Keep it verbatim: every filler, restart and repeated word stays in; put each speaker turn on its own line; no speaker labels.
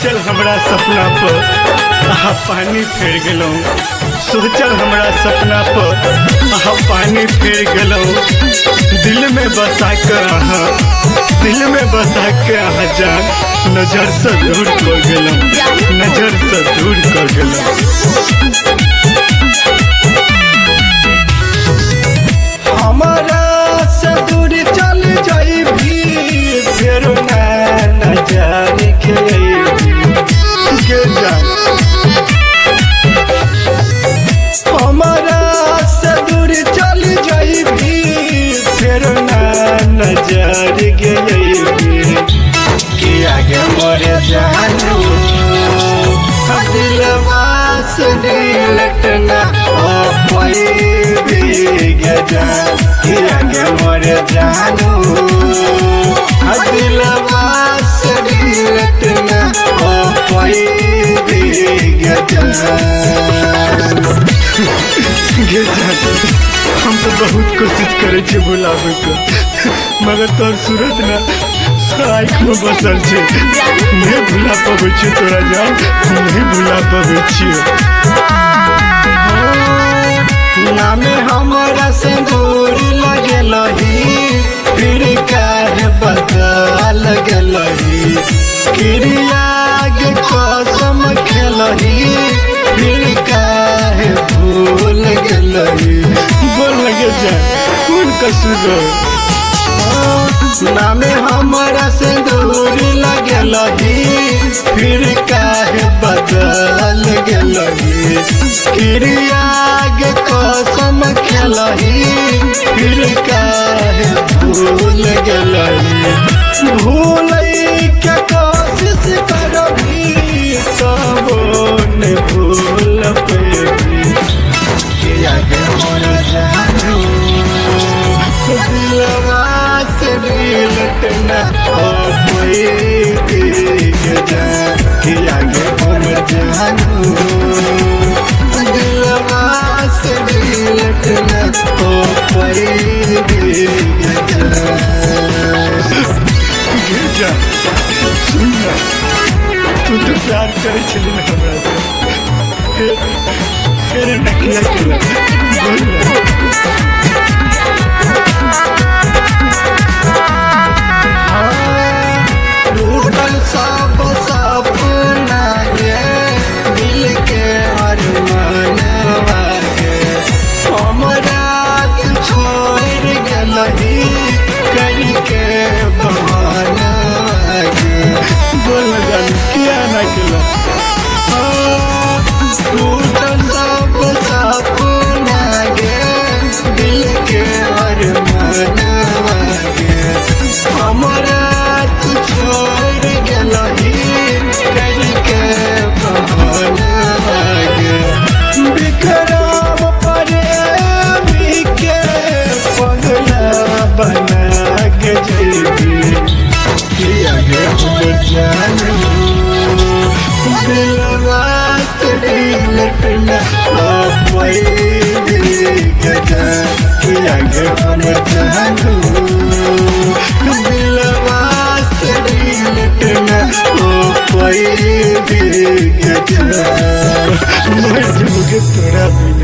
सोचल हमरा सपना पर आहा पानी फेर गेलौ सोचल हमरा सपना पर आहा पानी फेर गेलौ दिल में बसा के आहा दिल में बसा के आहा जान नजर से दूर कर गेलौ नजर से दूर कर गेलौ हमारा से दूर चल जाइबी फेर ना नजर के के जान हमारा से दूर चल जाइबी फेर ना नजर के कि आगे मरे जानू दिलवा से लटना ओ कोई जान कि आगे मरे जानू दिलवा से लटना ओ कोई हम तो बहुत कोशिश करे छे भुलावे के मगर तोर सूरत ना आँख में बसल छे नहीं भुला पावे छे तोरा जान नहीं भुला पावे छे नामे हमरा से दूर लगलही फिर काहे बदल गेलही क्रिया के कसम खेलही फिर काहे भूल गेलही बोल लगे जा कौन कसूर नामे हमरा से दूर लगलही फिर काहे बदल गेलही क्रिया के कसम खेलही फिर काहे भूल गेलही भूल के कोशिश करबी सब ने भूल पेबी किया के मोर जानू दिलवा से लटना ओ कोई के जान किया के मोर जानू दिलवा से लटना ओ कोई के जान सुन ना तू तो प्यार करे चली ना हमरा से तेरे नखिया केला बोल टूटल सब सपना के दिल के अरमानवा के हमरा छोड़ गेलही करी के बहाना के बोल जान किया ना केला टूटल सब सपना के दिल के अरमानवा के हमरा छोड़ गेलही करी के बहाना के बिखराव परे के पगला बना के जइबी किया के जानू दिलवा से लटना ओ कोई के जान किया के जानू दिलवा से लटना ओ कोई के जान मैं जुगे तोरा